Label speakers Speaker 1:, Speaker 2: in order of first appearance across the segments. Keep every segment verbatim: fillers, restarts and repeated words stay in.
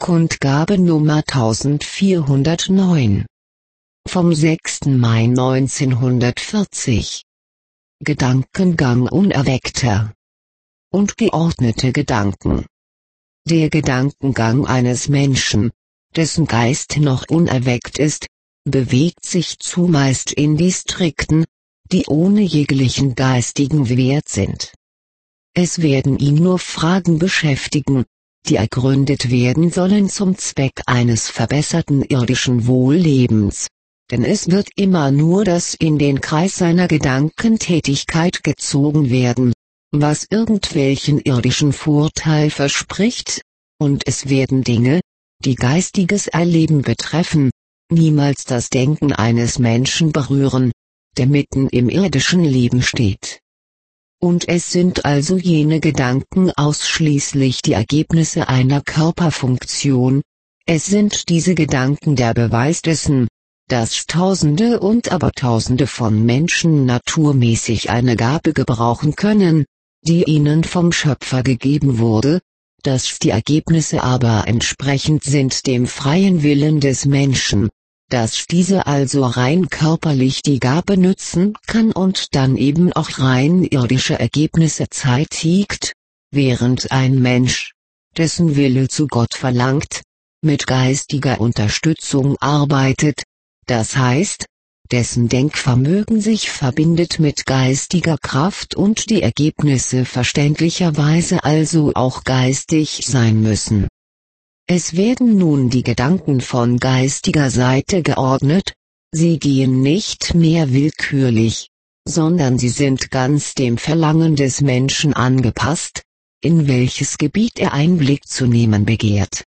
Speaker 1: Kundgabe Nummer eintausendvierhundertneun. Vom sechsten Mai neunzehnhundertvierzig. Gedankengang unerweckter und geordnete Gedanken. Der Gedankengang eines Menschen, dessen Geist noch unerweckt ist, bewegt sich zumeist in Distrikten, die ohne jeglichen geistigen Wert sind. Es werden ihn nur Fragen beschäftigen, die ergründet werden sollen zum Zweck eines verbesserten irdischen Wohllebens, denn es wird immer nur das in den Kreis seiner Gedankentätigkeit gezogen werden, was irgendwelchen irdischen Vorteil verspricht, und es werden Dinge, die geistiges Erleben betreffen, niemals das Denken eines Menschen berühren, der mitten im irdischen Leben steht. Und es sind also jene Gedanken ausschließlich die Ergebnisse einer Körperfunktion, es sind diese Gedanken der Beweis dessen, dass Tausende und Abertausende von Menschen naturmäßig eine Gabe gebrauchen können, die ihnen vom Schöpfer gegeben wurde, dass die Ergebnisse aber entsprechend sind dem freien Willen des Menschen, dass diese also rein körperlich die Gabe nützen kann und dann eben auch rein irdische Ergebnisse zeitigt, während ein Mensch, dessen Wille zu Gott verlangt, mit geistiger Unterstützung arbeitet, das heißt, dessen Denkvermögen sich verbindet mit geistiger Kraft und die Ergebnisse verständlicherweise also auch geistig sein müssen. Es werden nun die Gedanken von geistiger Seite geordnet, sie gehen nicht mehr willkürlich, sondern sie sind ganz dem Verlangen des Menschen angepasst, in welches Gebiet er Einblick zu nehmen begehrt.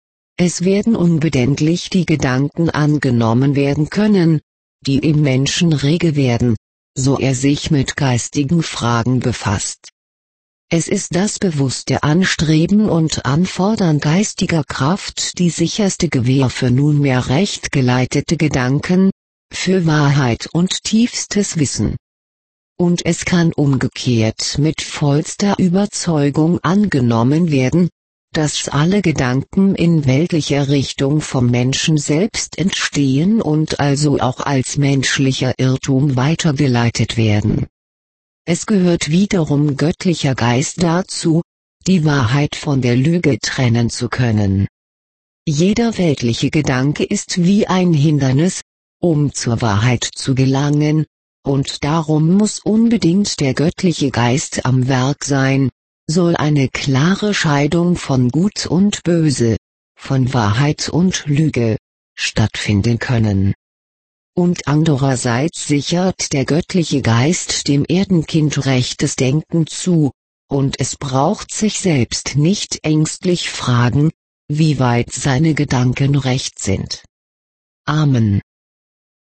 Speaker 1: Es werden unbedenklich die Gedanken angenommen werden können, die im Menschen rege werden, so er sich mit geistigen Fragen befasst. Es ist das bewusste Anstreben und Anfordern geistiger Kraft die sicherste Gewähr für nunmehr recht geleitete Gedanken, für Wahrheit und tiefstes Wissen. Und es kann umgekehrt mit vollster Überzeugung angenommen werden, dass alle Gedanken in weltlicher Richtung vom Menschen selbst entstehen und also auch als menschlicher Irrtum weitergeleitet werden. Es gehört wiederum göttlicher Geist dazu, die Wahrheit von der Lüge trennen zu können. Jeder weltliche Gedanke ist wie ein Hindernis, um zur Wahrheit zu gelangen, und darum muss unbedingt der göttliche Geist am Werk sein, soll eine klare Scheidung von Gut und Böse, von Wahrheit und Lüge, stattfinden können. Und andererseits sichert der göttliche Geist dem Erdenkind rechtes Denken zu, und es braucht sich selbst nicht ängstlich fragen, wie weit seine Gedanken recht sind. Amen.